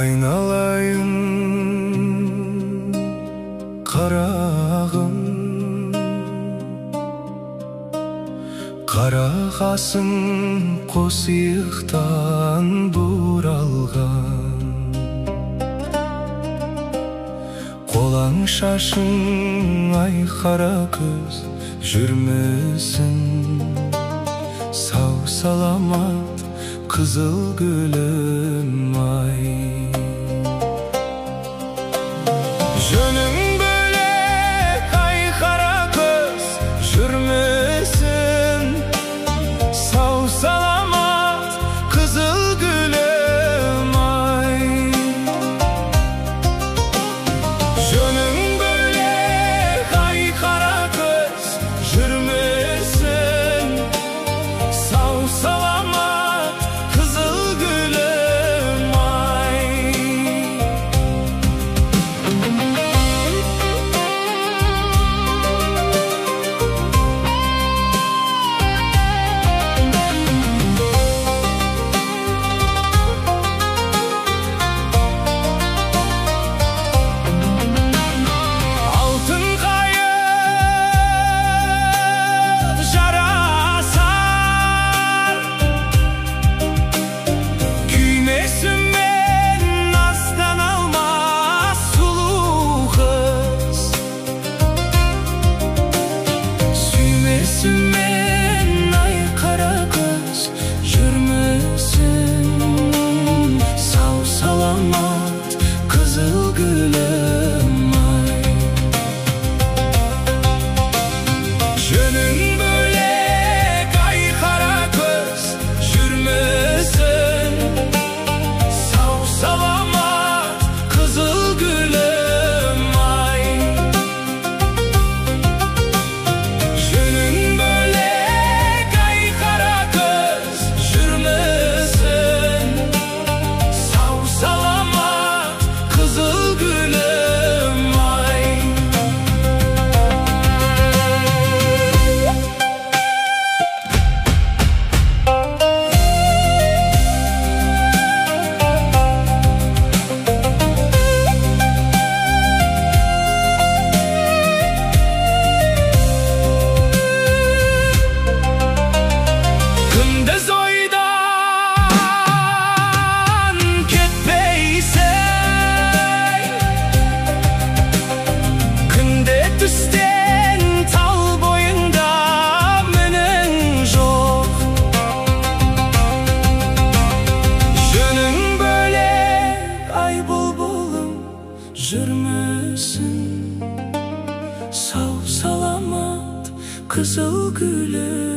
Айналайын қарағым, қарағасың қос иықтан бұралған. Қолаң шашың ай қара көз, жүрмісің сау саламат қызыл гүлім ай. Жөнің бөлек ай қара көз, жүрмісің сау саламат қызыл гүлім ай. Жөнің бөлек ай қара көз, жүрмісің сау саламат қызыл гүлім ай. Алтын қайып жарасар, күймесімен астан алмас сұлу қыз. Сүймесімен ай қара көз, жүрмісің сау саламат қызыл гүлім ай. Жөнің бөлек ай қара көз, жүрмісің сау саламат қызыл гүлім ай. Жөнің бөлек ай қара көз, жүрмісің сау саламат қызыл гүлім ай. Күндіз ойдан кетпейсің, күнде түстен тал бойында мінің жоқ. Жөнің бөлек ай бұлбұлым, жүрмісің сау саламат қызыл гүлім